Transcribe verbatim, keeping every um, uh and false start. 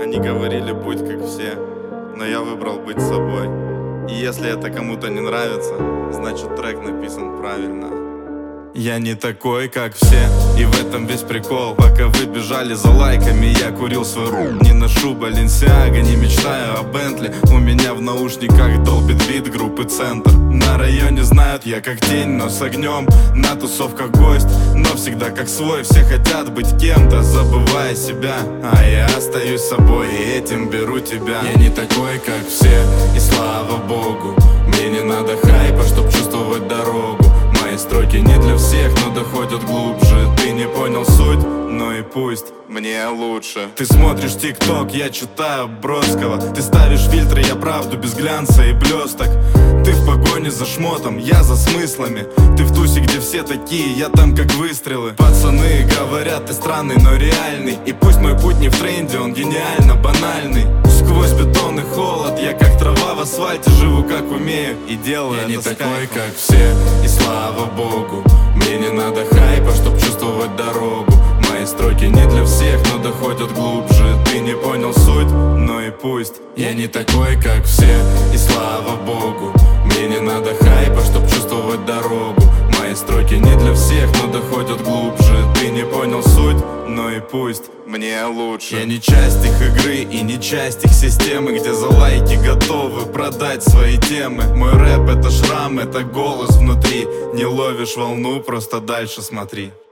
Они говорили, будь как все, но я выбрал быть собой. И если это кому-то не нравится, значит трек написан правильно. Я не такой, как все, и в этом весь прикол. Пока вы бежали за лайками, я курил свой рум. Не ношу Баленсиага, не мечтаю о Бентли. У меня в наушниках долбит бит группы Центр. На районе знают я как тень, но с огнем. На тусовках гость, но всегда как свой. Все хотят быть кем-то, забывая себя. А я остаюсь собой, и этим беру тебя. Я не такой, как все, и слава богу. Мне не надо хайпа, чтоб чувствовать дорогу. Мои строки не для всех, но доходят глубже. Ты не понял суть, ну и пусть, мне лучше. Ты смотришь ТикТок, я читаю Бродского. Ты ставишь фильтры, я правду без глянца и блесток. Ты в погоне за шмотом, я за смыслами. Ты в тусе, где все такие, я там как выстрелы. Пацаны говорят, ты странный, но реальный. И пусть мой путь не в тренде, он гениально банальный. Сквозь бетон и холод, я как трава в асфальте. Живу как умею и делаю я это не с такой, кайфом. как все, и слава богу. Мне не надо хайпа, чтоб чувствовать дорогу. Мои строки не для всех, но доходят глубже. Ты не понял суть, ну и пусть. Я не такой, как все, и слава богу. Мне не надо хайпа, чтоб чувствовать дорогу. Мои строки не для всех, но доходят глубже. Ты не понял суть, ну и пусть, мне лучше. Я не часть их игры и не часть их системы, где за лайки готовы продать свои темы. Мой рэп — это шрам, это голос внутри. Не ловишь волну, просто дальше смотри.